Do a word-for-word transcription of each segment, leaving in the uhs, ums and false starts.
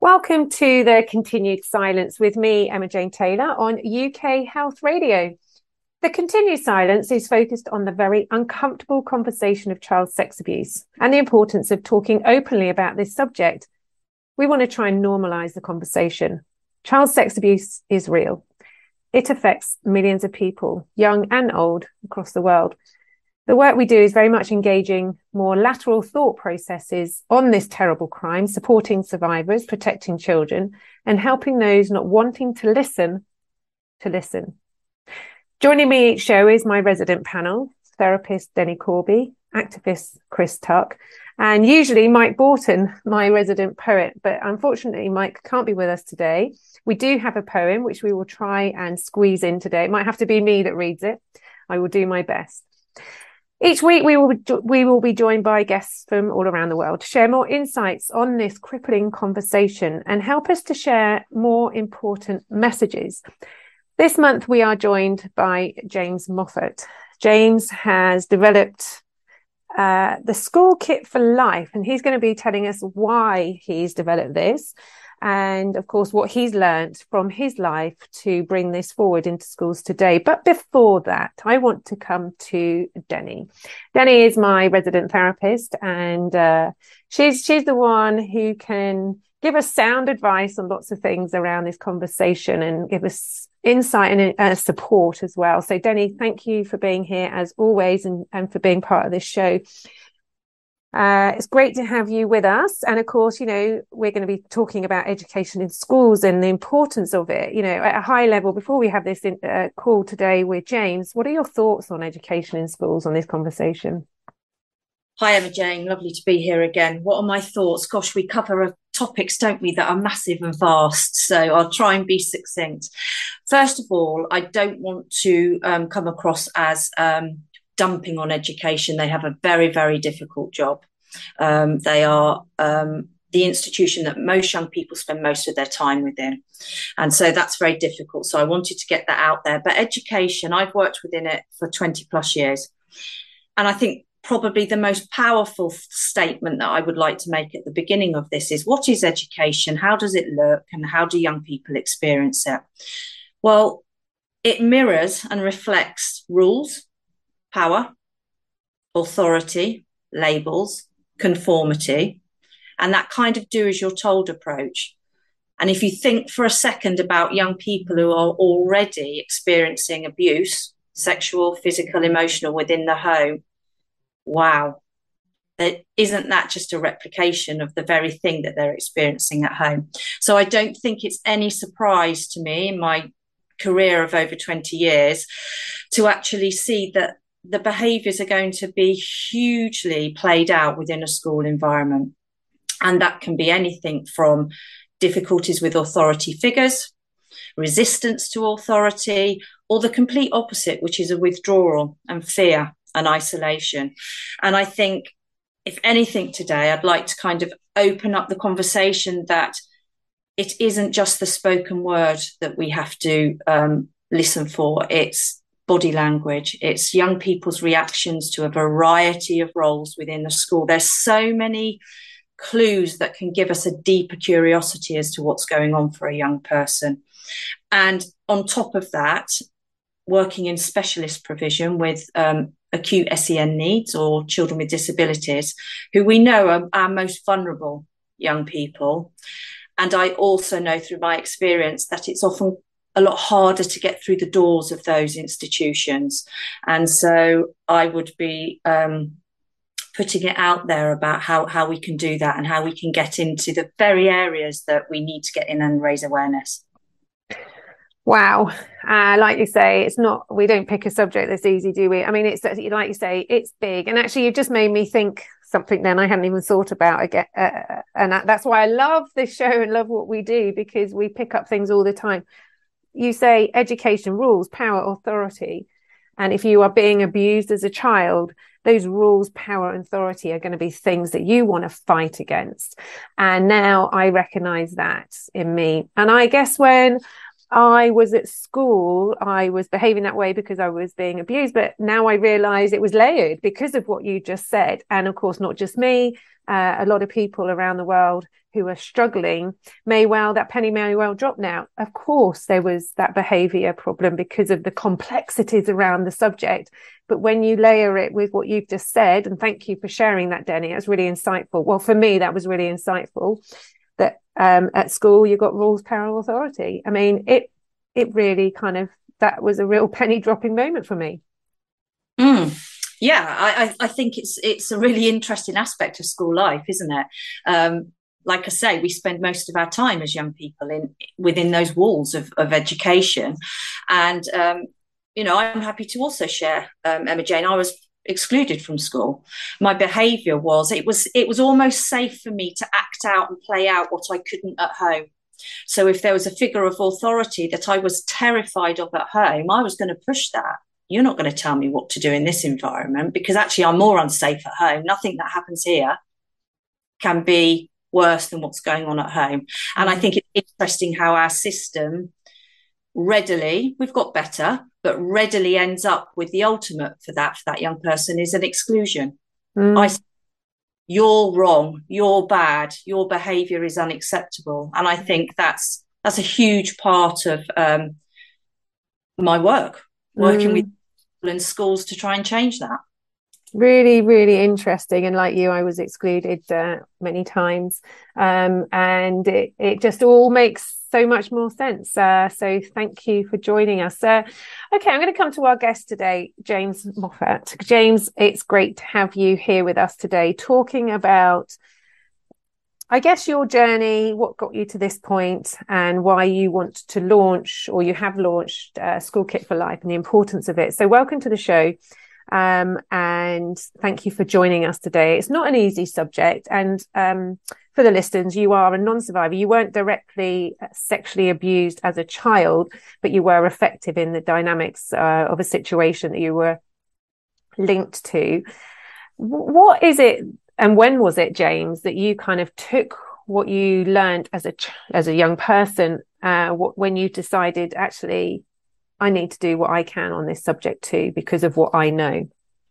Welcome to the Continued Silence with me, Emma Jane Taylor, on U K Health Radio. The Continued Silence is focused on the very uncomfortable conversation of child sex abuse and the importance of talking openly about this subject. We want to try and normalise the conversation. Child sex abuse is real. It affects millions of people, young and old, across the world. The work we do is very much engaging more lateral thought processes on this terrible crime, supporting survivors, protecting children, and helping those not wanting to listen to listen. Joining me each show is my resident panel, therapist Denny Corby, activist Chris Tuck, and usually Mike Borton, my resident poet. But unfortunately, Mike can't be with us today. We do have a poem, which we will try and squeeze in today. It might have to be me that reads it. I will do my best. Each week, we will we will be joined by guests from all around the world to share more insights on this crippling conversation and help us to share more important messages. This month, we are joined by James Moffat. James has developed uh, the School Kit for Life, and he's going to be telling us why he's developed this and, of course, what he's learned from his life to bring this forward into schools today. But before that, I want to come to Denny. Denny is my resident therapist, and uh, she's she's the one who can give us sound advice on lots of things around this conversation and give us insight and uh, support as well. So, Denny, thank you for being here as always and, and for being part of this show. Uh, it's great to have you with us. And of course, you know, we're going to be talking about education in schools and the importance of it, you know, at a high level. Before we have this in, uh, call today with James, what are your thoughts on education in schools on this conversation? Hi, Emma Jane. Lovely to be here again. What are my thoughts? Gosh, we cover topics, don't we, that are massive and vast. So I'll try and be succinct. First of all, I don't want to um, come across as um, dumping on education. They have a very, very difficult job. Um, they are um, the institution that most young people spend most of their time within. And so that's very difficult. So I wanted to get that out there. But education, I've worked within it for twenty plus years. And I think probably the most powerful statement that I would like to make at the beginning of this is, what is education? How does it look? And how do young people experience it? Well, it mirrors and reflects rules, power, authority, labels, conformity, and that kind of do as you're told approach. And if you think for a second about young people who are already experiencing abuse, sexual, physical, emotional within the home, wow, that isn't that just a replication of the very thing that they're experiencing at home? So I don't think it's any surprise to me in my career of over twenty years to actually see that the behaviours are going to be hugely played out within a school environment. And that can be anything from difficulties with authority figures, resistance to authority, or the complete opposite, which is a withdrawal and fear and isolation. And I think, if anything today, I'd like to kind of open up the conversation that it isn't just the spoken word that we have to um, listen for. It's body language. It's young people's reactions to a variety of roles within the school. There's so many clues that can give us a deeper curiosity as to what's going on for a young person. And on top of that, working in specialist provision with um, acute S E N needs or children with disabilities, who we know are our most vulnerable young people. And I also know through my experience that it's often a lot harder to get through the doors of those institutions. And so I would be um, putting it out there about how, how we can do that and how we can get into the very areas that we need to get in and raise awareness. Wow. Uh, like you say, it's not, we don't pick a subject that's easy, do we? I mean, it's like you say, it's big. And actually, you've just made me think something then I hadn't even thought about again. Uh, and that's why I love this show and love what we do, because we pick up things all the time. You say education, rules, power, authority. And if you are being abused as a child, those rules, power, and authority are going to be things that you want to fight against. And now I recognize that in me. And I guess when I was at school, I was behaving that way because I was being abused. But now I realize it was layered because of what you just said. And of course, not just me, uh, a lot of people around the world who are struggling may well, that penny may well drop now. Of course, there was that behavior problem because of the complexities around the subject. But when you layer it with what you've just said, and thank you for sharing that, Denny, that's really insightful. Well, for me, that was really insightful. That um, at school you got rules, power, authority. I mean, it it really kind of, that was a real penny dropping moment for me. Mm. Yeah, I, I think it's it's a really interesting aspect of school life, isn't it? Um, like I say, we spend most of our time as young people in within those walls of, of education, and um, you know, I'm happy to also share, um, Emma Jane. I was excluded from school. My behaviour was it was it was almost safe for me to act out and play out what I couldn't at home. So if there was a figure of authority that I was terrified of at home, I was going to push that. You're not going to tell me what to do in this environment, because actually I'm more unsafe at home. Nothing that happens here can be worse than what's going on at home. And I think it's interesting how our system readily, we've got better, but readily ends up with the ultimate for that, for that young person is an exclusion. Mm. I You're wrong, you're bad, your behaviour is unacceptable. And I think that's that's a huge part of um, my work, working mm. with people in schools to try and change that. Really, really interesting. And like you, I was excluded uh, many times. Um, and it, it just all makes so much more sense. Uh, so thank you for joining us. Uh, okay, I'm going to come to our guest today, James Moffat. James, it's great to have you here with us today, talking about, I guess, your journey, what got you to this point, and why you want to launch, or you have launched, uh, School Kit for Life and the importance of it. So welcome to the show. Um, and thank you for joining us today. It's not an easy subject. And um, for the listeners, you are a non-survivor. You weren't directly sexually abused as a child, but you were effective in the dynamics uh, of a situation that you were linked to. What is it, and when was it, James, that you kind of took what you learned as a as a young person, uh, what, when you decided, actually, I need to do what I can on this subject too, because of what I know?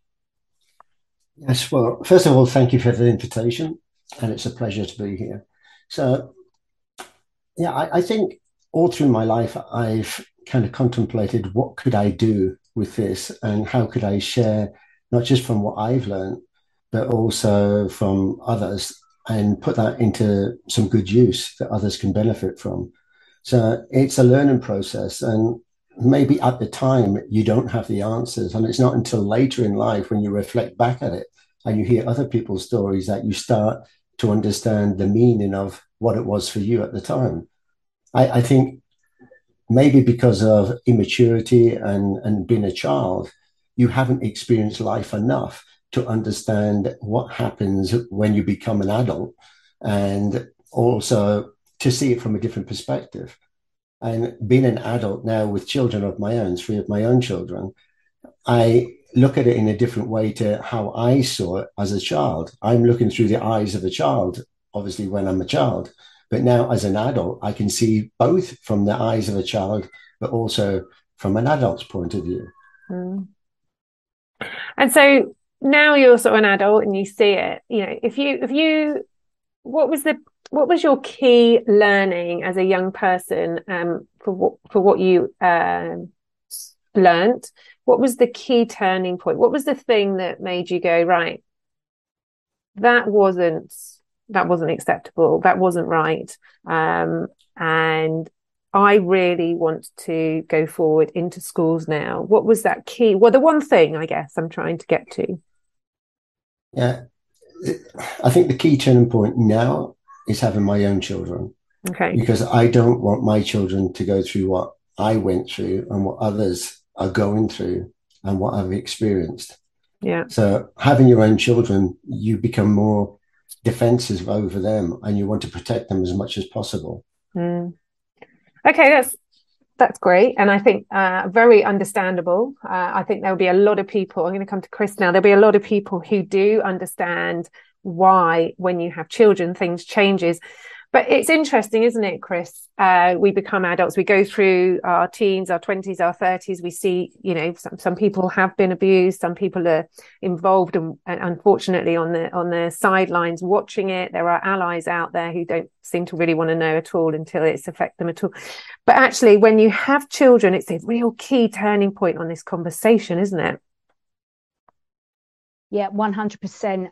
Yes, well, first of all, thank you for the invitation, and it's a pleasure to be here. So, yeah, I, I think all through my life, I've kind of contemplated what could I do with this, and how could I share, not just from what I've learned, but also from others, and put that into some good use that others can benefit from. So it's a learning process, and maybe at the time you don't have the answers, and it's not until later in life when you reflect back at it and you hear other people's stories that you start to understand the meaning of what it was for you at the time. I, I think maybe because of immaturity and, and being a child, you haven't experienced life enough to understand what happens when you become an adult, and also to see it from a different perspective. And being an adult now with children of my own, three of my own children, I look at it in a different way to how I saw it as a child. I'm looking through the eyes of a child, obviously, when I'm a child. But now as an adult, I can see both from the eyes of a child, but also from an adult's point of view. Mm. And so now you're sort of an adult and you see it, you know, if you, if you, what was the, what was your key learning as a young person, um, for what, for what you, uh, learned? What was the key turning point? What was the thing that made you go, right, that wasn't, that wasn't acceptable. That wasn't right. Um, and I really want to go forward into schools now. What was that key? Well, the one thing, I guess, I'm trying to get to. Yeah, I think the key turning point now is having my own children. Okay. Because I don't want my children to go through what I went through and what others are going through and what I've experienced. Yeah. So having your own children, you become more defensive over them, and you want to protect them as much as possible. Mm. Okay, that's that's great, and I think uh, very understandable. Uh, I think there'll be a lot of people. I'm going to come to Chris now. There'll be a lot of people who do understand why, when you have children, things changes. But it's interesting, isn't it, Chris? Uh, we become adults, we go through our teens, our twenties, our thirties. We see, you know, some, some people have been abused, some people are involved and, and unfortunately on the on the sidelines watching it. There are allies out there who don't seem to really want to know at all until it's affect them at all. But actually, when you have children, it's a real key turning point on this conversation, isn't it? Yeah, one hundred percent.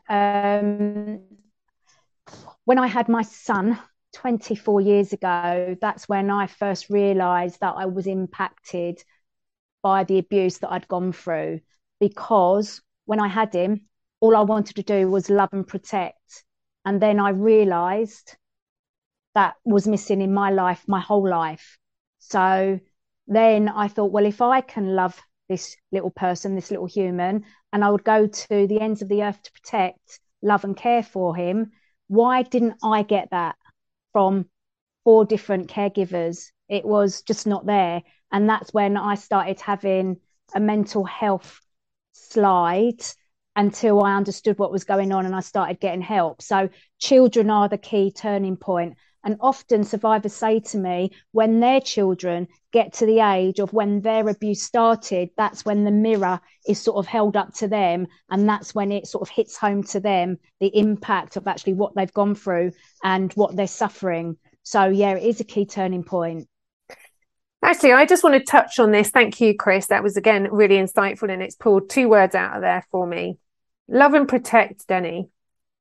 Um, when I had my son twenty-four years ago, that's when I first realised that I was impacted by the abuse that I'd gone through. Because when I had him, all I wanted to do was love and protect. And then I realised that was missing in my life, my whole life. So then I thought, well, if I can love this little person, this little human, and I would go to the ends of the earth to protect, love and care for him, why didn't I get that from four different caregivers? It was just not there. And that's when I started having a mental health slide until I understood what was going on and I started getting help. So children are the key turning point. And often survivors say to me, when their children get to the age of when their abuse started, that's when the mirror is sort of held up to them. And that's when it sort of hits home to them, the impact of actually what they've gone through and what they're suffering. So, yeah, it is a key turning point. Actually, I just want to touch on this. Thank you, Chris. That was, again, really insightful, and it's pulled two words out of there for me. Love and protect, Denny.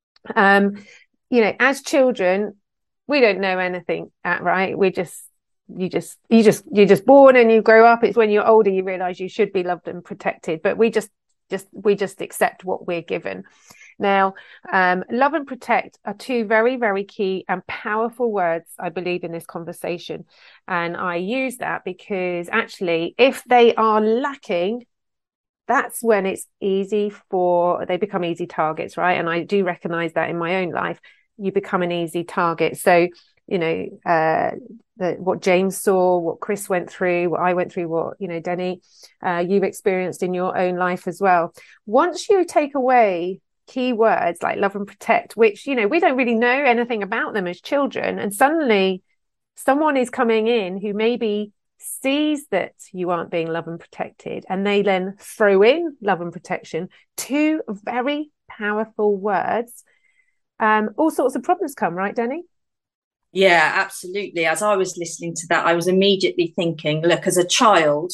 Um, you know, as children, we don't know anything, right? We just, you just, you just, you're just born and you grow up. It's when you're older you realize you should be loved and protected. But we just, just, we just accept what we're given. Now, um, love and protect are two very, very key and powerful words, I believe, in this conversation. And I use that because actually, if they are lacking, that's when it's easy for, they become easy targets, right? And I do recognize that in my own life. You become an easy target. So, you know, uh, the, what James saw, what Chris went through, what I went through, what, you know, Denny, uh, you've experienced in your own life as well. Once you take away key words like love and protect, which, you know, we don't really know anything about them as children, and suddenly someone is coming in who maybe sees that you aren't being loved and protected, and they then throw in love and protection, two very powerful words. Um, all sorts of problems come, right, Denny? Yeah, absolutely. As I was listening to that, I was immediately thinking, look, as a child,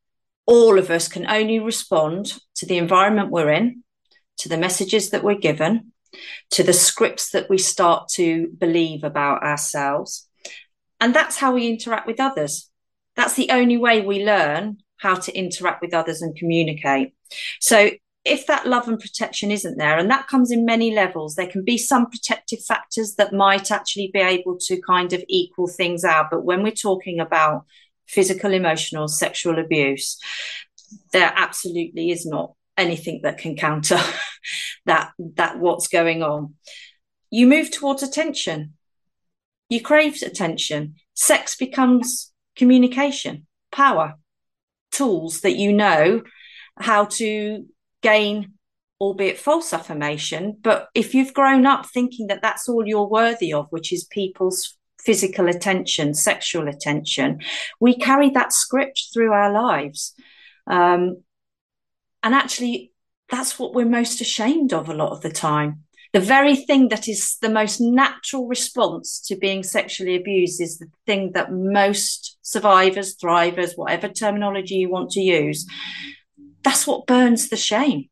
all of us can only respond to the environment we're in, to the messages that we're given, to the scripts that we start to believe about ourselves. And that's how we interact with others. That's the only way we learn how to interact with others and communicate. So if that love and protection isn't there, and that comes in many levels, there can be some protective factors that might actually be able to kind of equal things out. But when we're talking about physical, emotional, sexual abuse, there absolutely is not anything that can counter that, that what's going on. You move towards attention. You crave attention. Sex becomes communication, power, tools that you know how to gain, albeit false affirmation. But if you've grown up thinking that that's all you're worthy of, which is people's physical attention, sexual attention, we carry that script through our lives. Um, and actually, that's what we're most ashamed of a lot of the time. The very thing that is the most natural response to being sexually abused is the thing that most survivors, thrivers, whatever terminology you want to use, that's what burns the shame.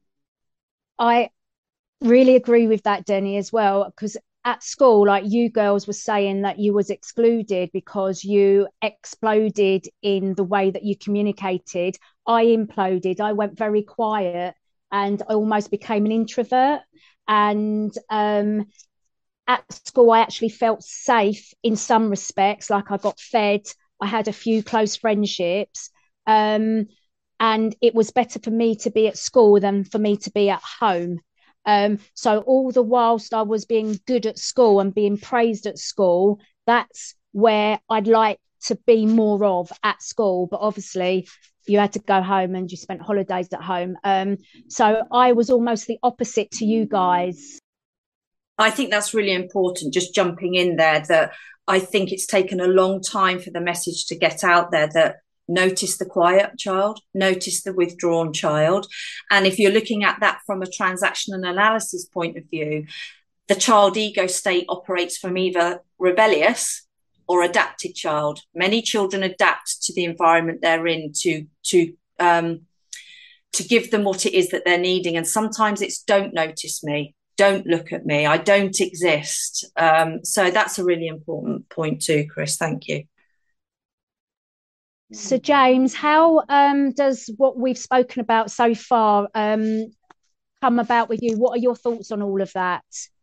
I really agree with that, Denny, as well, because at school, like you girls were saying that you was excluded because you exploded in the way that you communicated. I imploded. I went very quiet and I almost became an introvert. And um, at school, I actually felt safe in some respects, like I got fed. I had a few close friendships. Um, and it was better for me to be at school than for me to be at home. Um, so all the whilst I was being good at school and being praised at school, that's where I'd like to be more of at school. But obviously you had to go home and you spent holidays at home. Um, so I was almost the opposite to you guys. I think that's really important, just jumping in there, that I think it's taken a long time for the message to get out there that notice the quiet child, notice the withdrawn child. And if you're looking at that from a transaction and analysis point of view, the child ego state operates from either rebellious or adapted child. Many children adapt to the environment they're in to, to, um, to give them what it is that they're needing. And sometimes it's don't notice me. Don't look at me. I don't exist. Um, so that's a really important point too, Chris. Thank you. So, James, how um, does what we've spoken about so far um, come about with you? What are your thoughts on all of that?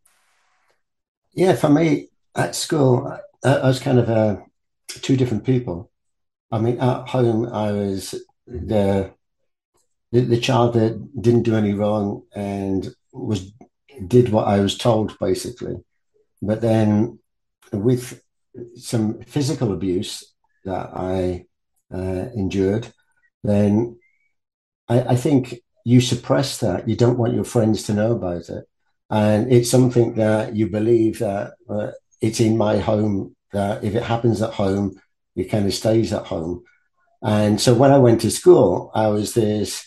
Yeah, for me, at school, I, I was kind of uh, two different people. I mean, at home, I was the, the the child that didn't do any wrong and was did what I was told, basically. But then with some physical abuse that I uh, endured, then I, I think you suppress that. You don't want your friends to know about it. And it's something that you believe that uh, it's in my home, that if it happens at home, it kind of stays at home. And so when I went to school, I was this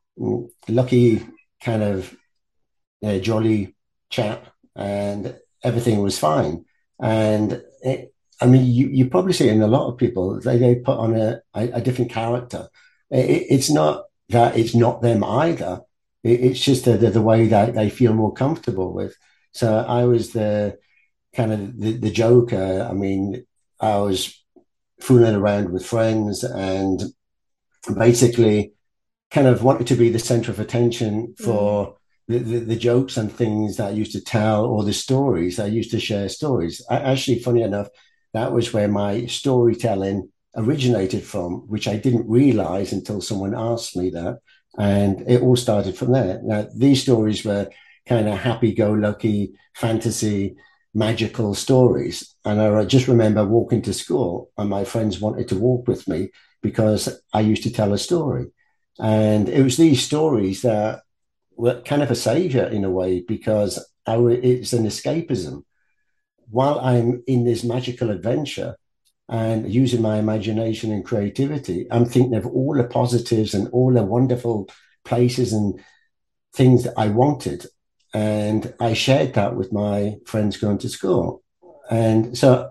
lucky kind of uh, jolly chap, and everything was fine. And it, I mean, you, you probably see it in a lot of people. They they put on a, a, a different character. It, it's not that it's not them either. It, it's just the, the the way that they feel more comfortable with. So I was the kind of the, the joker. I mean, I was fooling around with friends and basically kind of wanted to be the center of attention for. Mm. The, the, the jokes and things that I used to tell, or the stories I used to share stories. I, actually, funny enough, that was where my storytelling originated from, which I didn't realize until someone asked me that. And it all started from there. Now, these stories were kind of happy-go-lucky, fantasy, magical stories. And I just remember walking to school and my friends wanted to walk with me because I used to tell a story. And it was these stories that were kind of a savior in a way, because I w- it's an escapism. While I'm in this magical adventure and using my imagination and creativity, I'm thinking of all the positives and all the wonderful places and things that I wanted. And I shared that with my friends going to school. And so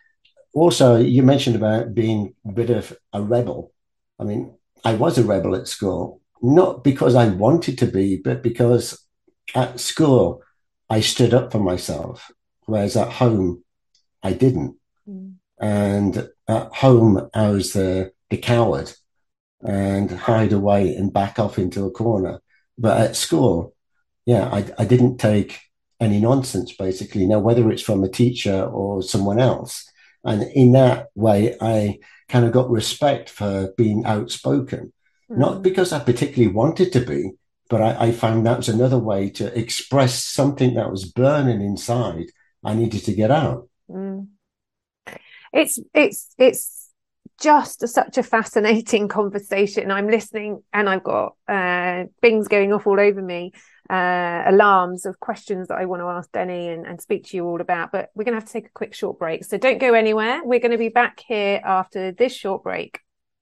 also you mentioned about being a bit of a rebel. I mean, I was a rebel at school. Not because I wanted to be, but because at school I stood up for myself, whereas at home I didn't. Mm. And at home I was the, the coward and hide away and back off into a corner. But at school, yeah, I, I didn't take any nonsense, basically. Now, whether it's from a teacher or someone else. And in that way, I kind of got respect for being outspoken. Not because I particularly wanted to be, but I, I found that was another way to express something that was burning inside. I needed to get out. Mm. It's it's it's just a, such a fascinating conversation. I'm listening, and I've got uh, things going off all over me, uh, alarms of questions that I want to ask Denny and, and speak to you all about. But we're going to have to take a quick short break, so don't go anywhere. We're going to be back here after this short break.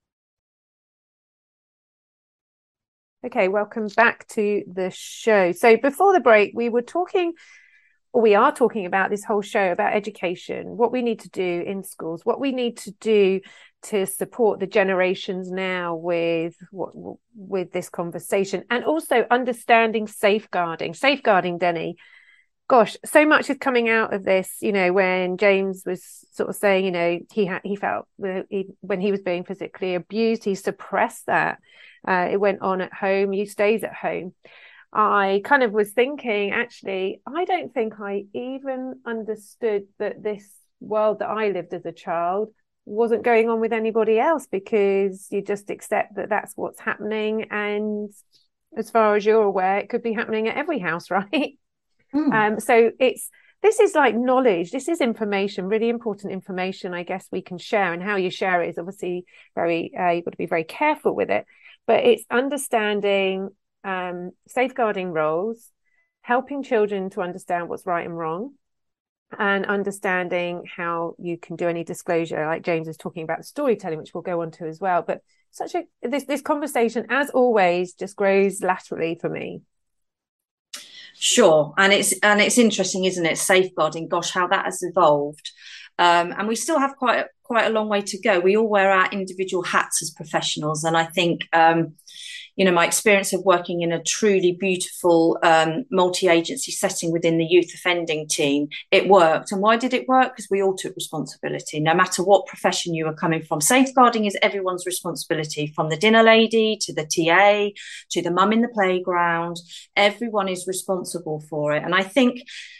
Okay, welcome back to the show. So before the break, we were talking, or we are talking about this whole show about education, what we need to do in schools, what we need to do to support the generations now with what with this conversation, and also understanding safeguarding. Safeguarding, Denny. Gosh, so much is coming out of this. You know, when James was sort of saying, you know, he had he felt he, when he was being physically abused, he suppressed that. Uh, it went on at home. He stays at home. I kind of was thinking, actually, I don't think I even understood that this world that I lived as a child wasn't going on with anybody else, because you just accept that that's what's happening. And as far as you're aware, it could be happening at every house, right? Mm. Um, so it's this is like knowledge. This is information, really important information, I guess, we can share. And how you share it is obviously very, uh, you've got to be very careful with it. But it's understanding um, safeguarding roles, helping children to understand what's right and wrong, and understanding how you can do any disclosure, like James is talking about storytelling, which we'll go on to as well. But such a this this conversation, as always, just grows laterally for me. Sure, and it's and it's interesting, isn't it? Safeguarding, gosh, how that has evolved, um, and we still have quite a, quite a long way to go. We all wear our individual hats as professionals, and I think, um, you know, my experience of working in a truly beautiful um, multi-agency setting within the youth offending team, it worked. And why did it work? Because we all took responsibility, no matter what profession you were coming from. Safeguarding is everyone's responsibility, from the dinner lady to the T A to the mum in the playground. Everyone is responsible for it. And I think,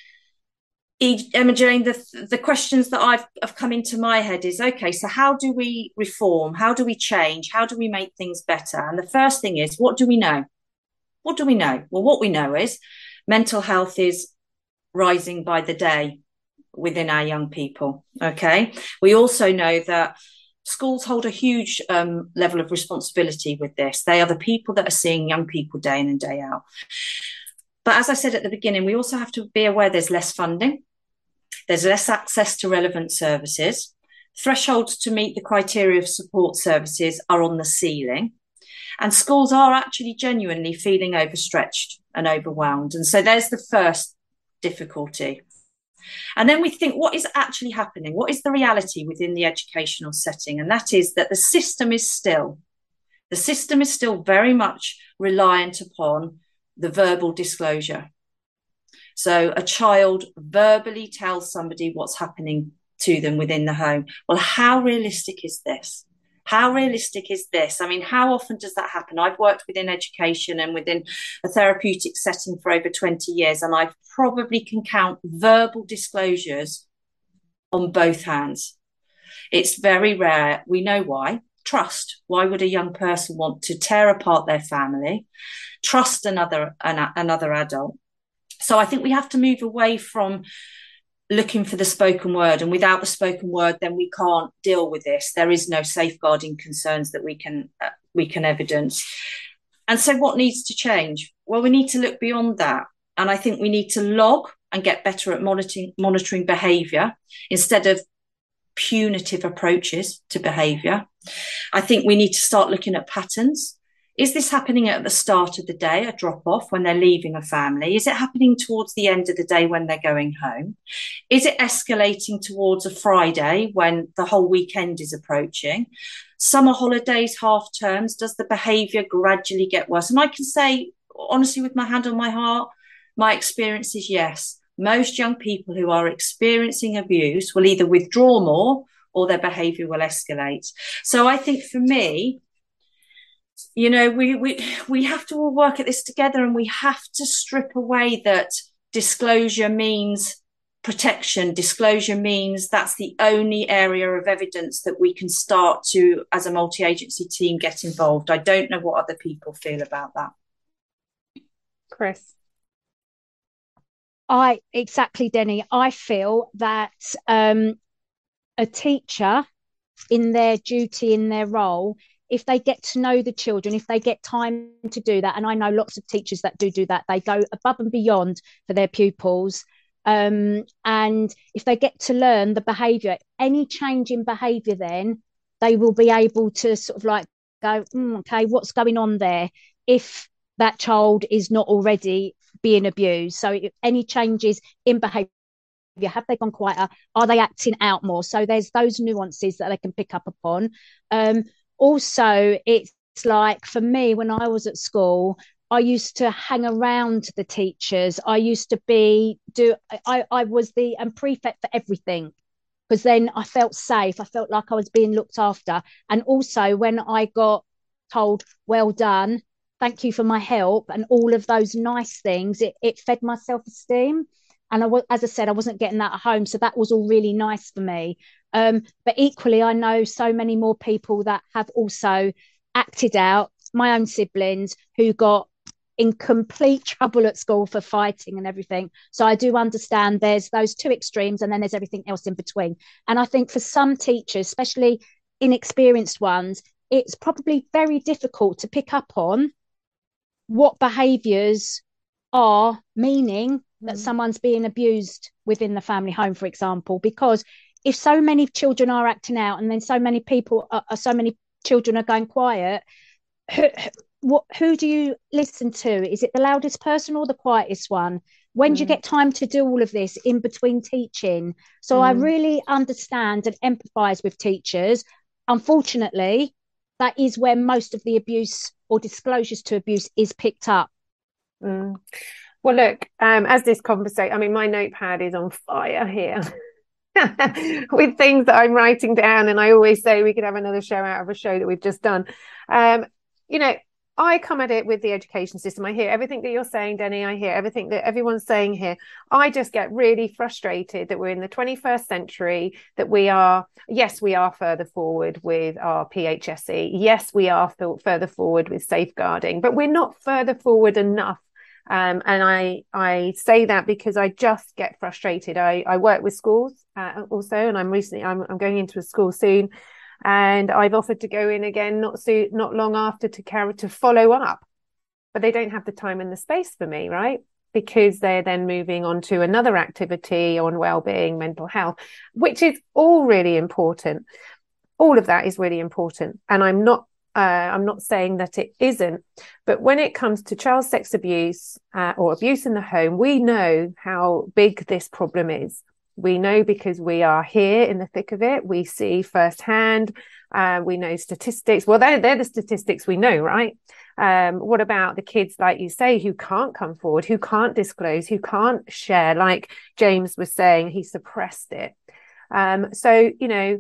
Emma Jane, the, the questions that I've have come into my head is, okay, so how do we reform? How do we change? How do we make things better? And the first thing is, what do we know? What do we know? Well, what we know is mental health is rising by the day within our young people, okay? We also know that schools hold a huge um, level of responsibility with this. They are the people that are seeing young people day in and day out. But as I said at the beginning, we also have to be aware there's less funding. There's less access to relevant services. Thresholds to meet the criteria of support services are on the ceiling. And schools are actually genuinely feeling overstretched and overwhelmed. And so there's the first difficulty. And then we think, what is actually happening? What is the reality within the educational setting? And that is that the system is still, the system is still very much reliant upon the verbal disclosure. So a child verbally tells somebody what's happening to them within the home. Well, how realistic is this? How realistic is this? I mean, how often does that happen? I've worked within education and within a therapeutic setting for over twenty years, and I probably can count verbal disclosures on both hands. It's very rare. We know why. Trust. Why would a young person want to tear apart their family, trust another an, another adult? So I think we have to move away from looking for the spoken word, and without the spoken word, then we can't deal with this. There is no safeguarding concerns that we can uh, we can evidence. And so what needs to change? Well, we need to look beyond that. And I think we need to log and get better at monitoring, monitoring behaviour instead of punitive approaches to behaviour. I think we need to start looking at patterns. Is this happening at the start of the day, a drop-off when they're leaving a family? Is it happening towards the end of the day when they're going home? Is it escalating towards a Friday when the whole weekend is approaching? Summer holidays, half terms, does the behaviour gradually get worse? And I can say, honestly, with my hand on my heart, my experience is yes. Most young people who are experiencing abuse will either withdraw more or their behaviour will escalate. So I think for me, you know, we, we, we have to all work at this together, and we have to strip away that disclosure means protection. Disclosure means that's the only area of evidence that we can start to, as a multi-agency team, get involved. I don't know what other people feel about that. Chris? I exactly, Denny. I feel that um, a teacher in their duty, in their role, if they get to know the children, if they get time to do that, and I know lots of teachers that do do that, they go above and beyond for their pupils. Um, and if they get to learn the behaviour, any change in behaviour, then they will be able to sort of like go, mm, okay, what's going on there? If that child is not already being abused. So if any changes in behaviour, have they gone quieter? Are they acting out more? So there's those nuances that they can pick up upon. Um, also, it's like for me, when I was at school, I used to hang around the teachers. I used to be, do I, I was the um, prefect for everything, because then I felt safe. I felt like I was being looked after. And also when I got told, well done, thank you for my help, and all of those nice things, it, it fed my self-esteem. And I was, as I said, I wasn't getting that at home. So that was all really nice for me. Um, but equally, I know so many more people that have also acted out, my own siblings who got in complete trouble at school for fighting and everything. So I do understand there's those two extremes, and then there's everything else in between. And I think for some teachers, especially inexperienced ones, it's probably very difficult to pick up on what behaviours are meaning that Mm. someone's being abused within the family home, for example, because if so many children are acting out and then so many people are, so many children are going quiet, who, what, who do you listen to? Is it the loudest person or the quietest one? When Mm. do you get time to do all of this in between teaching? So Mm. I really understand and empathize with teachers. Unfortunately, that is where most of the abuse or disclosures to abuse is picked up. Mm. Well, look, um, as this conversation, I mean, my notepad is on fire here with things that I'm writing down. And I always say we could have another show out of a show that we've just done. Um, you know, I come at it with the education system. I hear everything that you're saying, Denny. I hear everything that everyone's saying here. I just get really frustrated that we're in the twenty-first century, that we are, yes, we are further forward with our P H S E. Yes, we are further forward with safeguarding, but we're not further forward enough. Um, and I I say that because I just get frustrated. I, I work with schools uh, also, and I'm recently I'm, I'm going into a school soon, and I've offered to go in again not so not long after to carry to follow up, but they don't have the time and the space for me, right? Because they're then moving on to another activity on well-being, mental health, which is all really important. All of that is really important, and I'm not. Uh, I'm not saying that it isn't, but when it comes to child sex abuse uh, or abuse in the home, we know how big this problem is. We know because we are here in the thick of it. We see firsthand. Uh, we know statistics. Well, they're, they're the statistics we know, right? Um, what about the kids, like you say, who can't come forward, who can't disclose, who can't share? Like James was saying, he suppressed it. Um, so, you know,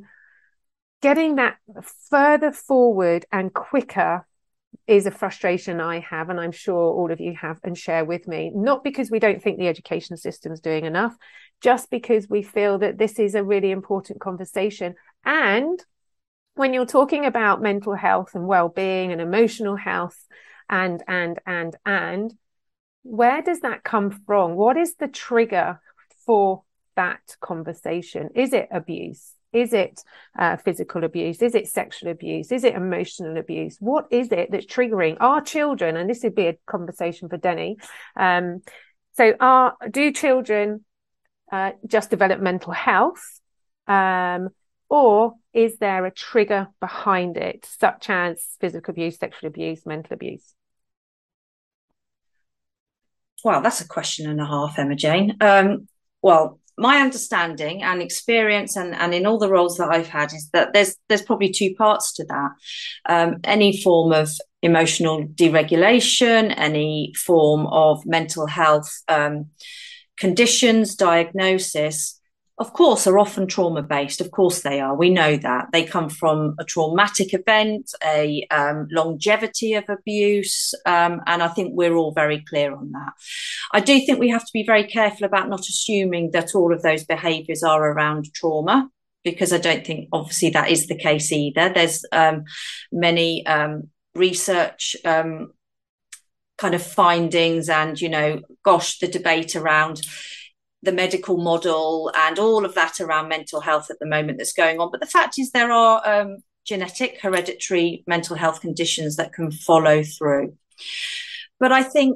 getting that further forward and quicker is a frustration I have, and I'm sure all of you have and share with me. Not because we don't think the education system's doing enough, just because we feel that this is a really important conversation. And when you're talking about mental health and well-being and emotional health and, and, and, and, where does that come from? What is the trigger for that conversation? Is it abuse? Is it uh, physical abuse? Is it sexual abuse? Is it emotional abuse? What is it that's triggering our children? And this would be a conversation for Denny. Um, so are, do children uh, just develop mental health? Um, or is there a trigger behind it, such as physical abuse, sexual abuse, mental abuse? Well, that's a question and a half, Emma Jane. Um, well, my understanding and experience and, and in all the roles that I've had is that there's there's probably two parts to that. Um, any form of emotional deregulation, any form of mental health um, conditions, diagnosis, of course, are often trauma-based. Of course they are. We know that. They come from a traumatic event, a um, longevity of abuse, um, and I think we're all very clear on that. I do think we have to be very careful about not assuming that all of those behaviours are around trauma, because I don't think, obviously, that is the case either. There's um, many um, research um, kind of findings and, you know, gosh, the debate around the medical model and all of that around mental health at the moment that's going on. But the fact is there are um, genetic, hereditary mental health conditions that can follow through. But I think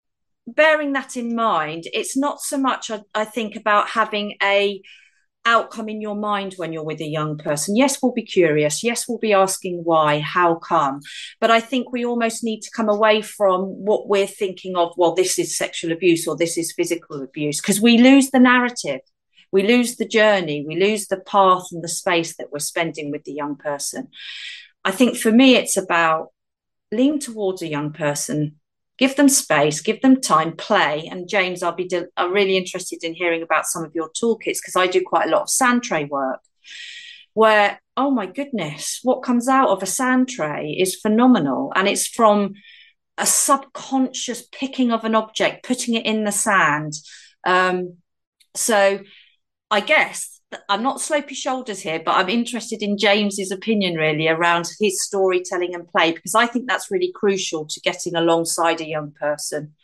bearing that in mind, it's not so much, I, I think, about having a outcome in your mind when you're with a young person. Yes, we'll be curious. Yes, we'll be asking why, how come. But I think we almost need to come away from what we're thinking of, well, this is sexual abuse or this is physical abuse, because we lose the narrative. We lose the journey. We lose the path and the space that we're spending with the young person. I think for me, it's about lean towards a young person, give them space, give them time, play. And James, I'll be de- I'm really interested in hearing about some of your toolkits, because I do quite a lot of sand tray work where, oh my goodness, what comes out of a sand tray is phenomenal. And it's from a subconscious picking of an object, putting it in the sand. Um, so I guess I'm not slopey shoulders here, but I'm interested in James's opinion really around his storytelling and play, because I think that's really crucial to getting alongside a young person.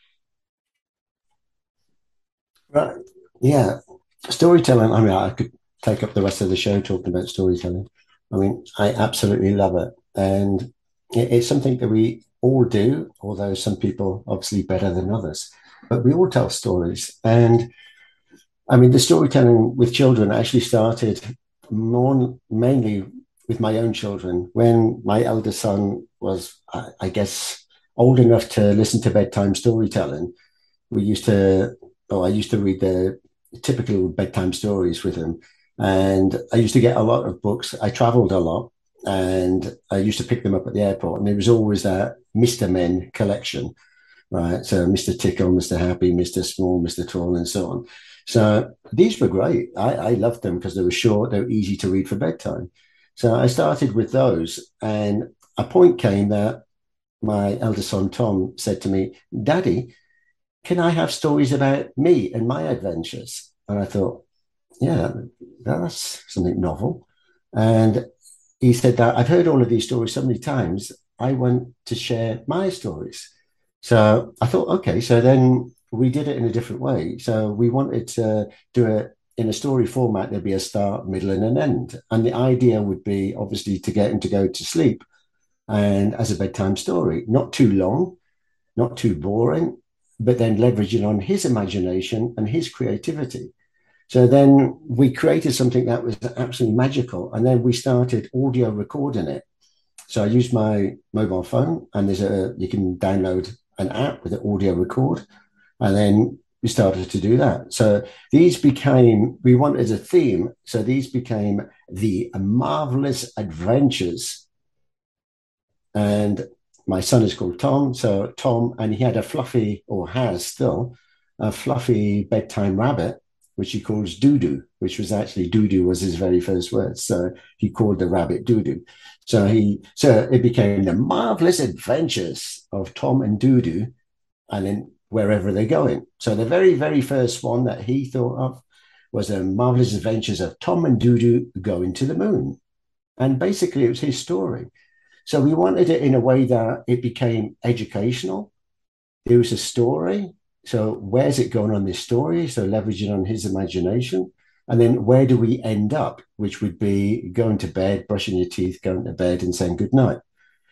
Right. Yeah. Storytelling. I mean, I could take up the rest of the show talking about storytelling. I mean, I absolutely love it. And it's something that we all do, although some people obviously better than others. but we all tell stories. And I mean, the storytelling with children actually started more mainly with my own children. When my elder son was, I, I guess, old enough to listen to bedtime storytelling, we used to, oh, I used to read the typical bedtime stories with him. And I used to get a lot of books. I traveled a lot and I used to pick them up at the airport. And there was always that Mister Men collection, right? So Mister Tickle, Mister Happy, Mister Small, Mister Tall, and so on. So these were great. I, I loved them because they were short, they were easy to read for bedtime. So I started with those. And a point came that my eldest son, Tom, said to me, Daddy, can I have stories about me and my adventures? And I thought, yeah, that's something novel. And he said that I've heard all of these stories so many times, I want to share my stories. So I thought, okay, so then we did it in a different way. So we wanted to do it in a story format. There'd be a start, middle, and an end. And the idea would be obviously to get him to go to sleep and as a bedtime story, not too long, not too boring, but then leveraging on his imagination and his creativity. So then we created something that was absolutely magical. And then we started audio recording it. So I used my mobile phone, and there's a, you can download an app with an audio record. And then we started to do that. So these became, we wanted a theme. So these became the Marvelous Adventures. And my son is called Tom. So Tom, and he had a fluffy, or has still, a fluffy bedtime rabbit, which he calls Doodoo, which was actually Doodoo was his very first word. So he called the rabbit Doodoo. So he, so it became the Marvelous Adventures of Tom and Doodoo, and then wherever they're going. So the very, very first one that he thought of was the Marvelous Adventures of Tom and Doodoo going to the moon. And basically it was his story. So we wanted it in a way that it became educational. It was a story. So where's it going on this story? So leveraging on his imagination. And then where do we end up? Which would be going to bed, brushing your teeth, going to bed and saying good night.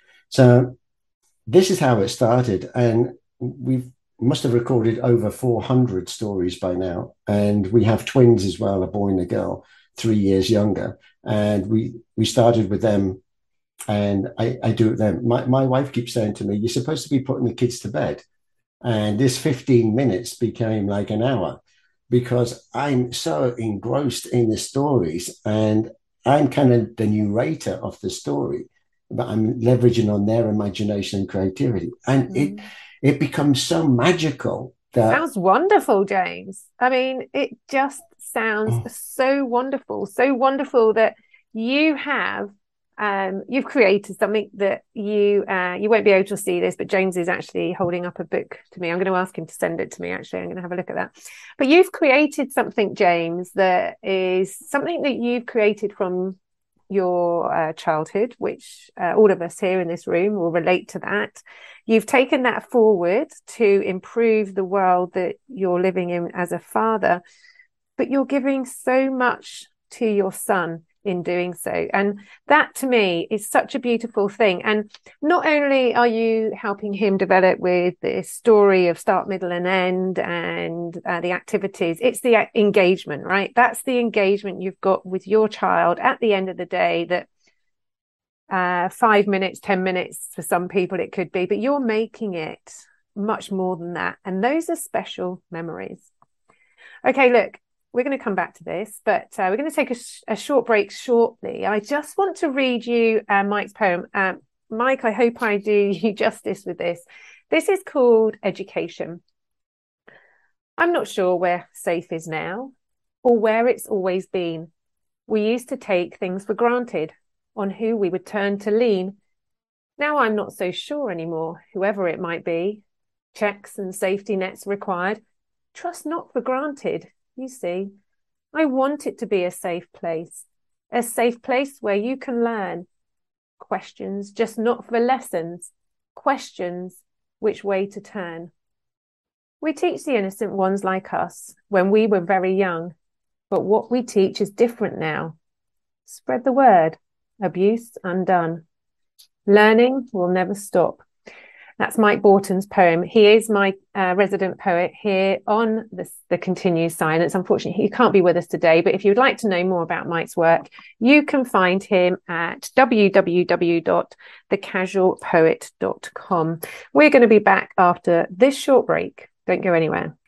So this is how it started. And we must have recorded over four hundred stories by now. And we have twins as well, a boy and a girl, three years younger. And we, we started with them. And I, I do it then. My, my wife keeps saying to me, you're supposed to be putting the kids to bed. And this fifteen minutes became like an hour because I'm so engrossed in the stories and I'm kind of the narrator of the story, but I'm leveraging on their imagination and creativity. And mm. it it becomes so magical. That sounds wonderful, James. I mean, it just sounds mm. so wonderful, so wonderful that you have Um, you've created something that you uh, you won't be able to see this, but James is actually holding up a book to me. I'm going to ask him to send it to me. Actually, I'm going to have a look at that. But you've created something, James, that is something that you've created from your uh, childhood, which uh, all of us here in this room will relate to that. You've taken that forward to improve the world that you're living in as a father, but you're giving so much to your son in doing so. And that to me is such a beautiful thing. And not only are you helping him develop with this story of start, middle and end and uh, the activities, it's the engagement, right? That's the engagement you've got with your child at the end of the day, that uh, five minutes, ten minutes for some people it could be, but you're making it much more than that. And those are special memories. Okay, look, we're going to come back to this, but uh, we're going to take a, sh- a short break shortly. I just want to read you uh, Mike's poem. Um, Mike, I hope I do you justice with this. This is called Education. I'm not sure where safe is now or where it's always been. We used to take things for granted, on who we would turn to lean. Now I'm not so sure anymore, whoever it might be. Checks and safety nets required. Trust not for granted. You see, I want it to be a safe place, a safe place where you can learn. Questions, just not for lessons. Questions, which way to turn. We teach the innocent ones like us when we were very young, but what we teach is different now. Spread the word, abuse undone. Learning will never stop. That's Mike Borton's poem. He is my uh, resident poet here on the, the Continued Silence. Unfortunately, he can't be with us today, but if you'd like to know more about Mike's work, you can find him at w w w dot the casual poet dot com. We're going to be back after this short break. Don't go anywhere.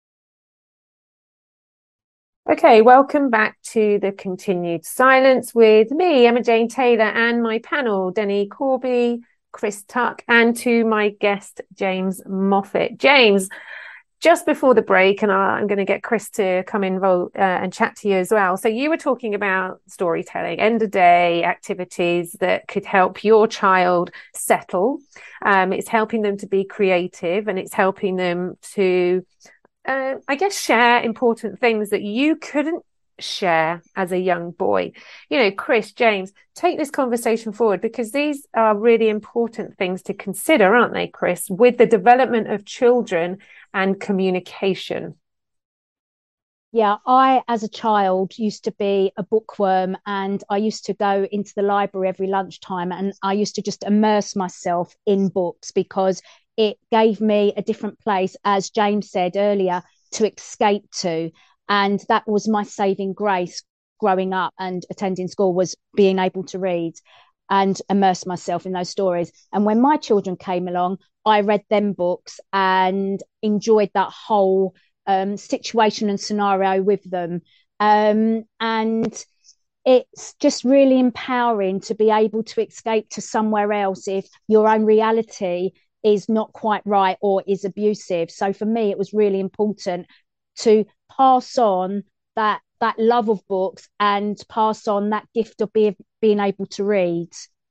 Okay, welcome back to the Continued Silence with me, Emma Jane Taylor, and my panel, Denny Corby, Chris Tuck, and to my guest, James Moffat. James, just before the break, and I'm going to get Chris to come in uh, and chat to you as well. So you were talking about storytelling, end of day activities that could help your child settle. Um, it's helping them to be creative, and it's helping them to, uh, I guess, share important things that you couldn't share as a young boy. You know, Chris, James, take this conversation forward, because these are really important things to consider, aren't they, Chris, with the development of children and communication? Yeah, I, as a child, used to be a bookworm, and I used to go into the library every lunchtime, and I used to just immerse myself in books because it gave me a different place, as James said earlier, to escape to. And that was my saving grace growing up and attending school, was being able to read and immerse myself in those stories. And when my children came along, I read them books and enjoyed that whole um, situation and scenario with them. Um, and it's just really empowering to be able to escape to somewhere else if your own reality is not quite right or is abusive. So for me, it was really important to pass on that that love of books and pass on that gift of being being able to read.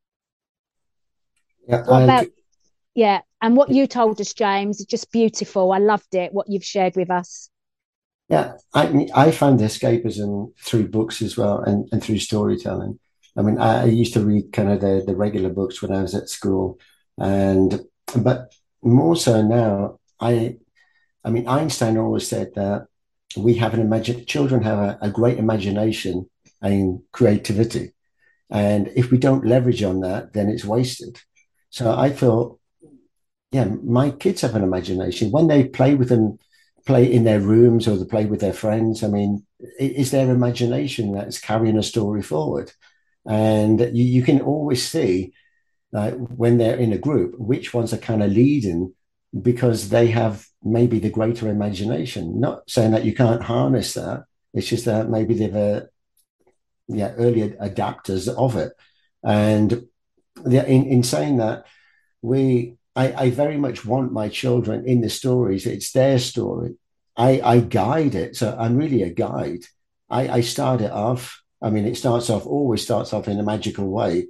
Yeah, what I, about yeah and what you told us, James, is just beautiful. I loved it, what you've shared with us. yeah, I I found escapism through books as well, and, and through storytelling. I mean, I, I used to read kind of the, the regular books when I was at school, and but more so now, I I mean, Einstein always said that we have an imagine children have a, a great imagination and creativity, and if we don't leverage on that, then it's wasted. So I thought, yeah, my kids have an imagination when they play with them, play in their rooms or they play with their friends. I mean, it is their imagination that's carrying a story forward, and you, you can always see uh, when they're in a group which ones are kind of leading, because they have maybe the greater imagination. Not saying that you can't harness that. It's just that maybe they've uh, yeah, early adapters of it. And yeah, in, in saying that, we I, I very much want my children in the stories. It's their story. I, I guide it. So I'm really a guide. I, I start it off. I mean, it starts off, always starts off in a magical way,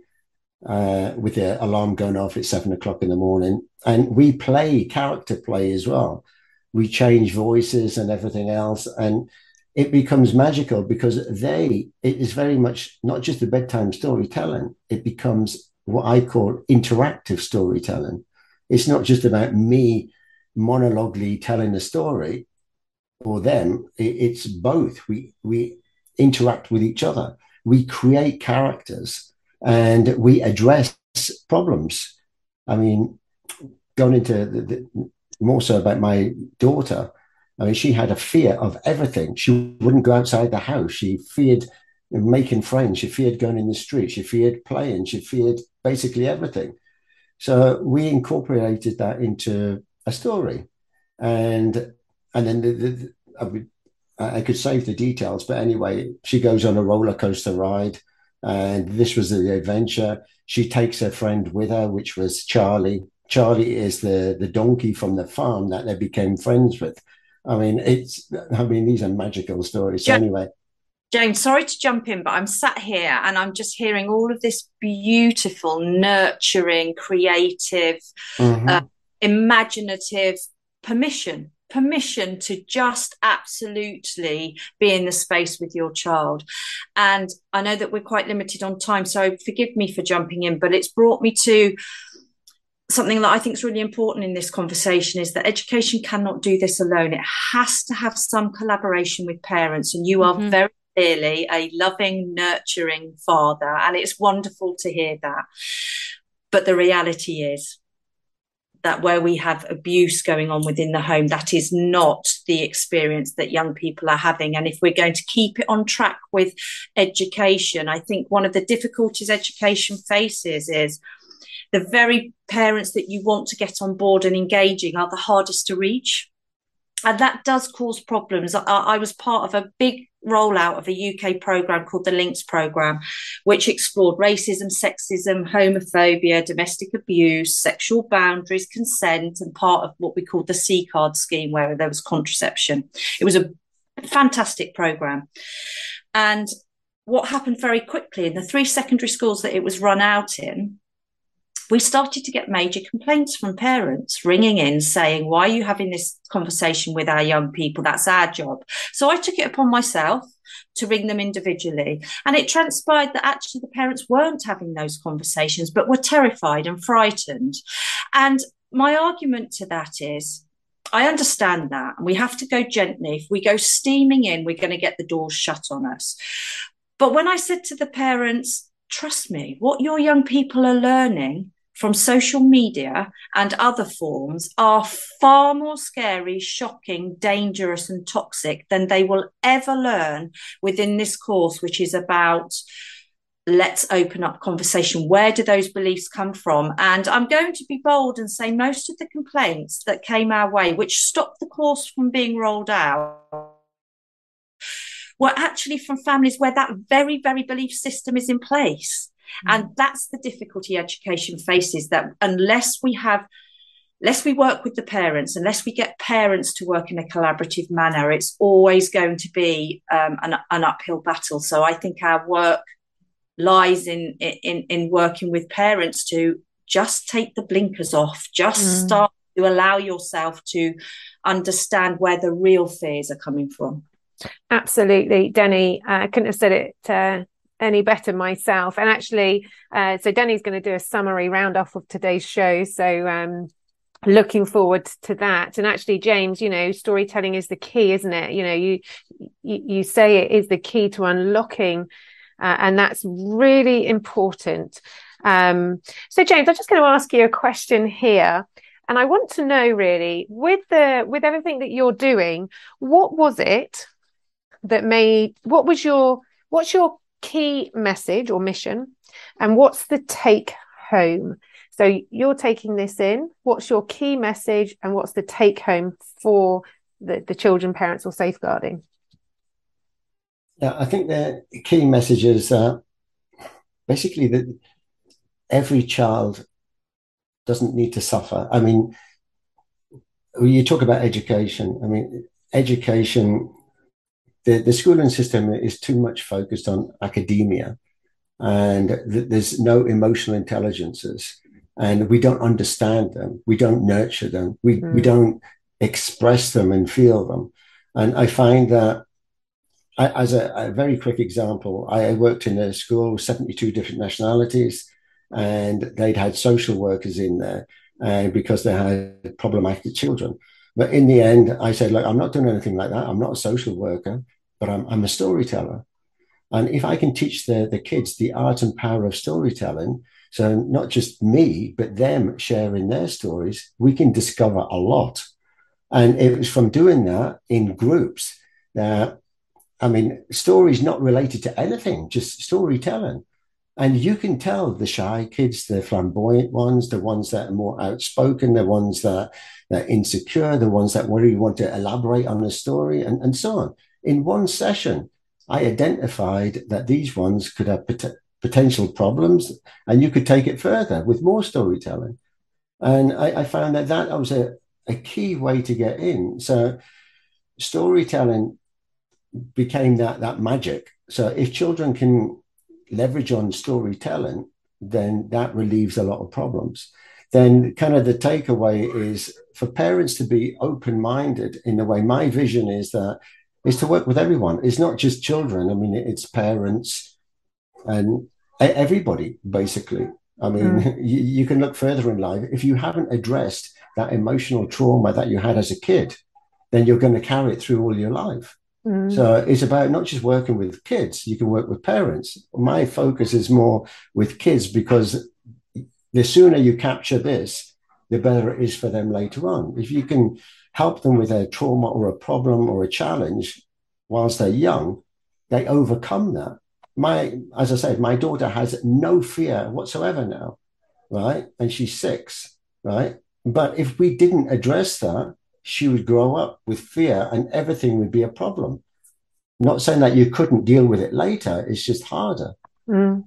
uh, with the alarm going off at seven o'clock in the morning. And we play character play as well. We change voices and everything else. And it becomes magical because they, it is very much not just the bedtime storytelling. It becomes what I call interactive storytelling. It's not just about me monologuely telling a story or them. It's both. We, we interact with each other. We create characters and we address problems. I mean, going into the, the, more so about my daughter, I mean, she had a fear of everything. She wouldn't go outside the house. She feared making friends. She feared going in the street. She feared playing. She feared basically everything. So we incorporated that into a story. And and then the, the, I, would, I could save the details. But anyway, she goes on a roller coaster ride. And this was the adventure. She takes her friend with her, which was Charlie. Charlie is the, the donkey from the farm that they became friends with. I mean, it's, I mean, these are magical stories. So Jane, anyway. Jane, sorry to jump in, but I'm sat here and I'm just hearing all of this beautiful, nurturing, creative, mm-hmm. uh, imaginative permission. Permission to just absolutely be in the space with your child. And I know that we're quite limited on time, so forgive me for jumping in, but it's brought me to something that I think is really important in this conversation, is that education cannot do this alone. It has to have some collaboration with parents, and you are mm-hmm. very clearly a loving, nurturing father, and it's wonderful to hear that. But the reality is, that where we have abuse going on within the home, that is not the experience that young people are having. And if we're going to keep it on track with education, I think one of the difficulties education faces is the very parents that you want to get on board and engaging are the hardest to reach. And that does cause problems. I, I was part of a big rollout of a U K programme called the Links programme, which explored racism, sexism, homophobia, domestic abuse, sexual boundaries, consent, and part of what we called the C card scheme, where there was contraception. It was a fantastic programme. And what happened very quickly in the three secondary schools that it was run out in, we started to get major complaints from parents ringing in saying, why are you having this conversation with our young people? That's our job. So I took it upon myself to ring them individually. And it transpired that actually the parents weren't having those conversations, but were terrified and frightened. And my argument to that is, I understand that. And we have to go gently. If we go steaming in, we're going to get the doors shut on us. But when I said to the parents, trust me, what your young people are learning from social media and other forms are far more scary, shocking, dangerous and toxic than they will ever learn within this course, which is about let's open up conversation. Where do those beliefs come from? And I'm going to be bold and say most of the complaints that came our way, which stopped the course from being rolled out, were actually from families where that very, very belief system is in place. Mm. And that's the difficulty education faces, that unless we have, unless we work with the parents, unless we get parents to work in a collaborative manner, it's always going to be um, an, an uphill battle. So I think our work lies in, in, in working with parents to just take the blinkers off, just mm. start to allow yourself to understand where the real fears are coming from. Absolutely, Denny. Uh, I couldn't have said it uh, any better myself. And actually, uh, so Denny's going to do a summary round off of today's show. So um, looking forward to that. And actually, James, you know, storytelling is the key, isn't it? You know, you you, you say it is the key to unlocking, uh, and that's really important. Um, so, James, I'm just going to ask you a question here. And I want to know, really, with the with everything that you're doing, what was it that made, what was your, what's your key message or mission, and what's the take home? So you're taking this in, what's your key message and what's the take home for the, the children, parents or safeguarding? Yeah, I think the key message is uh, basically that every child doesn't need to suffer. I mean, when you talk about education, I mean, education, the, the schooling system is too much focused on academia, and th- there's no emotional intelligences, and we don't understand them. We don't nurture them. We, mm. we don't express them and feel them. And I find that, I, as a, a very quick example, I worked in a school with seventy-two different nationalities, and they'd had social workers in there uh, because they had problematic children. But in the end, I said, look, I'm not doing anything like that. I'm not a social worker, but I'm, I'm a storyteller. And if I can teach the, the kids the art and power of storytelling, so not just me, but them sharing their stories, we can discover a lot. And it was from doing that in groups that, I mean, stories not related to anything, just storytelling. And you can tell the shy kids, the flamboyant ones, the ones that are more outspoken, the ones that, that are insecure, the ones that really want to elaborate on the story, and, and so on. In one session, I identified that these ones could have pot- potential problems, and you could take it further with more storytelling. And I, I found that that was a, a key way to get in. So storytelling became that, that magic. So if children can leverage on storytelling, then that relieves a lot of problems. Then kind of the takeaway is for parents to be open-minded in the way my vision is that is to work with everyone. It's not just children. I mean, it's parents and everybody, basically. I mean, mm. you, you can look further in life. If you haven't addressed that emotional trauma that you had as a kid, then you're going to carry it through all your life. Mm. So it's about not just working with kids, you can work with parents. My focus is more with kids, because the sooner you capture this, the better it is for them later on. If you can help them with a trauma or a problem or a challenge whilst they're young, they overcome that. My, as I said, my daughter has no fear whatsoever now, right? And she's six, right? But if we didn't address that, she would grow up with fear and everything would be a problem. Not saying that you couldn't deal with it later, it's just harder. Mm.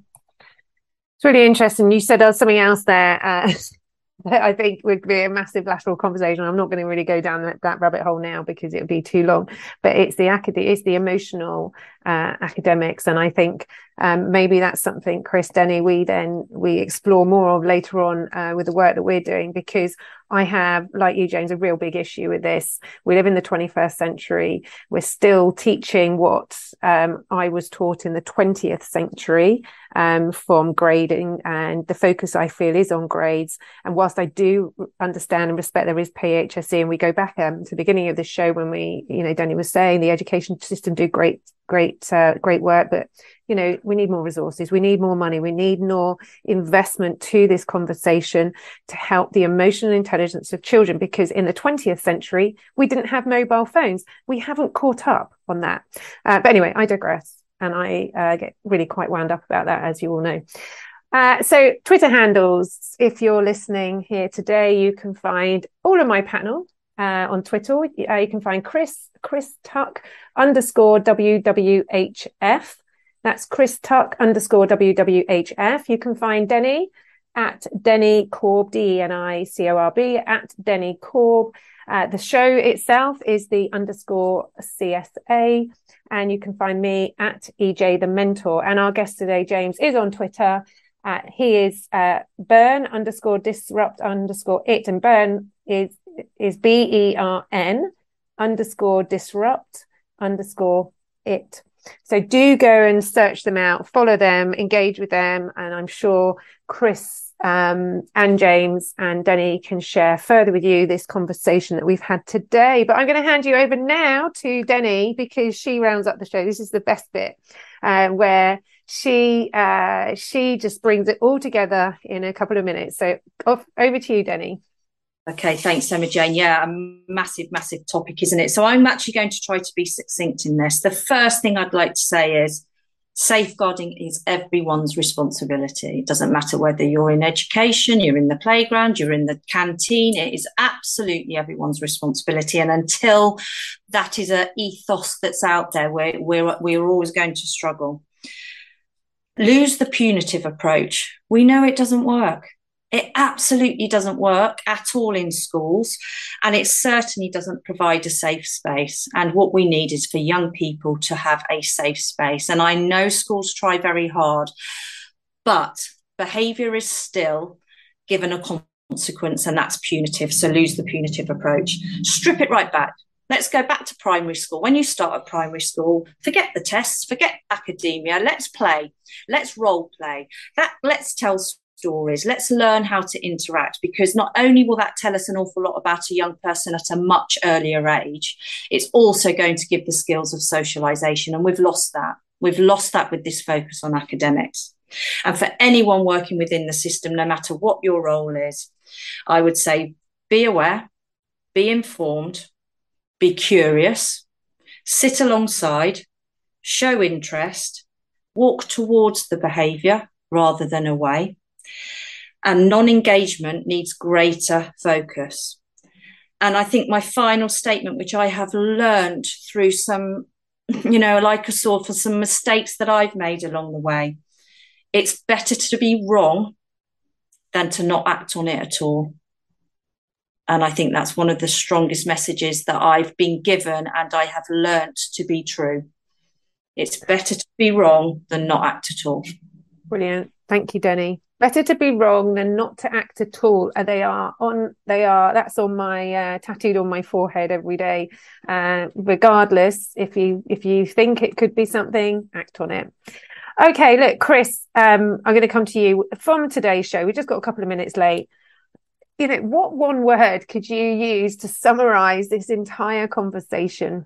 It's really interesting. You said there was something else there. Uh, that I think would be a massive lateral conversation. I'm not going to really go down that, that rabbit hole now because it would be too long. But it's the acad- it's the emotional uh, academics, and I think um, maybe that's something, Chris, Denny, we then we explore more of later on uh, with the work that we're doing, because I have, like you, James, a real big issue with this. We live in the twenty-first century. We're still teaching what um, I was taught in the twentieth century um, from grading, and the focus, I feel, is on grades. And whilst I do understand and respect there is P H S E, and we go back um, to the beginning of this show when we, you know, Danny was saying the education system do great, great, uh, great work, but you know, we need more resources, we need more money, we need more investment to this conversation to help the emotional intelligence of children, because in the twentieth century, we didn't have mobile phones. We haven't caught up on that. Uh, but anyway, I digress. And I uh, get really quite wound up about that, as you all know. Uh, so Twitter handles, if you're listening here today, you can find all of my panel uh, on Twitter. Uh, you can find Chris, Chris Tuck underscore W W H F. That's Chris Tuck underscore W W H F. You can find Denny at Denny Corb, D E N I C O R B, at Denny Corb. Uh, the show itself is the underscore C S A. And you can find me at E J the Mentor. And our guest today, James, is on Twitter. Uh, he is uh, Burn underscore disrupt underscore it. And Burn is is B E R N underscore disrupt underscore it. So do go and search them out, follow them, engage with them. And I'm sure Chris um, and James and Denny can share further with you this conversation that we've had today. But I'm going to hand you over now to Denny, because she rounds up the show. This is the best bit uh, where she uh, she just brings it all together in a couple of minutes. So off, over to you, Denny. Okay, thanks, Emma Jane. Yeah, a massive, massive topic, isn't it? So I'm actually going to try to be succinct in this. The first thing I'd like to say is safeguarding is everyone's responsibility. It doesn't matter whether you're in education, you're in the playground, you're in the canteen. It is absolutely everyone's responsibility. And until that is an ethos that's out there, we're, we're, we're always going to struggle. Lose the punitive approach. We know it doesn't work. It absolutely doesn't work at all in schools, and it certainly doesn't provide a safe space. And what we need is for young people to have a safe space. And I know schools try very hard, but behaviour is still given a consequence, and that's punitive. So lose the punitive approach. Strip it right back. Let's go back to primary school. When you start at primary school, forget the tests, forget academia. Let's play. Let's role play. That let's tell stories. Let's learn how to interact, because not only will that tell us an awful lot about a young person at a much earlier age, it's also going to give the skills of socialization. And we've lost that. We've lost that with this focus on academics. And for anyone working within the system, no matter what your role is, I would say be aware, be informed, be curious, sit alongside, show interest, walk towards the behaviour rather than away. And non-engagement needs greater focus. And I think my final statement, which I have learned through some, you know, like a sword, for some mistakes that I've made along the way, it's better to be wrong than to not act on it at all. And I think that's one of the strongest messages that I've been given and I have learnt to be true. It's better to be wrong than not act at all. Brilliant. Thank you, Denny. Better to be wrong than not to act at all. Uh, they are on, they are, that's on my, uh, tattooed on my forehead every day. Uh, regardless, if you, if you think it could be something, act on it. Okay, look, Chris, um, I'm going to come to you from today's show. We just got a couple of minutes late. You know, what one word could you use to summarize this entire conversation?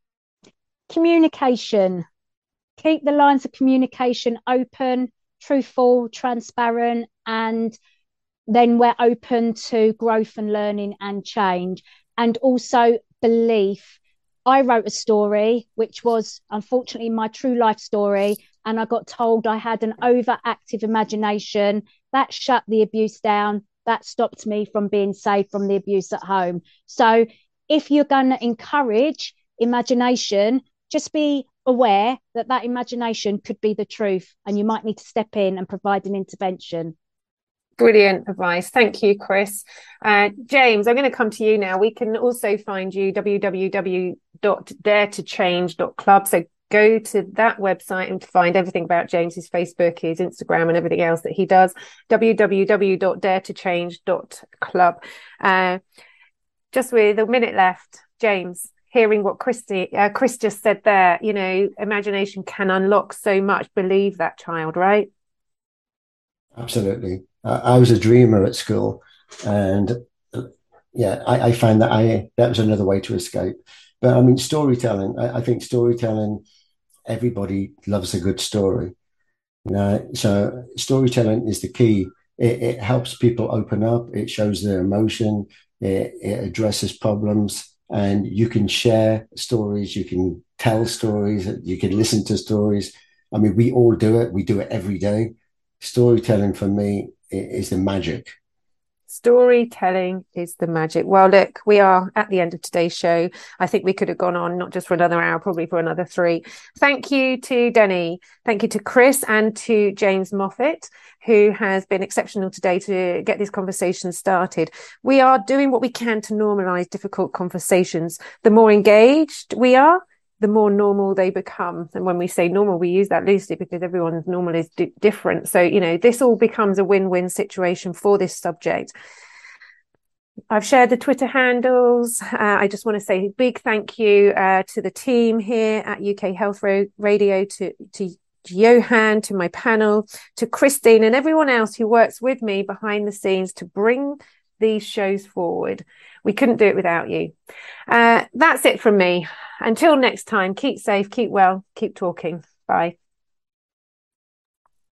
Communication. Keep the lines of communication open, truthful, transparent, and then we're open to growth and learning and change. And also belief. I wrote a story, which was unfortunately my true life story. And I got told I had an overactive imagination. That shut the abuse down. That stopped me from being safe from the abuse at home. So if you're going to encourage imagination, just be aware that that imagination could be the truth, and you might need to step in and provide an intervention. Brilliant advice. Thank you, Chris. Uh, James, I'm going to come to you now. We can also find you w w w dot dare to change dot club. So go to that website and find everything about James, his Facebook, his Instagram, and everything else that he does. w w w dot dare to change dot club. Uh, just with a minute left, James, hearing what Christy, uh, Chris just said there, you know, imagination can unlock so much. Believe that child, right? Absolutely. Uh, I was a dreamer at school, and uh, yeah, I, I found that I that was another way to escape. But I mean, storytelling. I, I think storytelling. Everybody loves a good story. You know, so storytelling is the key. It, it helps people open up. It shows their emotion. It, it addresses problems, and you can share stories. You can tell stories. You can listen to stories. I mean, we all do it. We do it every day. Storytelling for me is the magic. Storytelling is the magic. Well, look, we are at the end of today's show. I think we could have gone on not just for another hour, probably for another three. Thank you to Denny. Thank you to Chris and to James Moffat, who has been exceptional today to get this conversation started. We are doing what we can to normalise difficult conversations. The more engaged we are, the more normal they become. And when we say normal, we use that loosely because everyone's normal is d- different. So, you know, this all becomes a win-win situation for this subject. I've shared the Twitter handles. Uh, I just want to say a big thank you uh, to the team here at U K Health Radio, to, to Johan, to my panel, to Christine and everyone else who works with me behind the scenes to bring these shows forward. We couldn't do it without you. Uh, that's it from me. Until next time, keep safe, keep well, keep talking. Bye.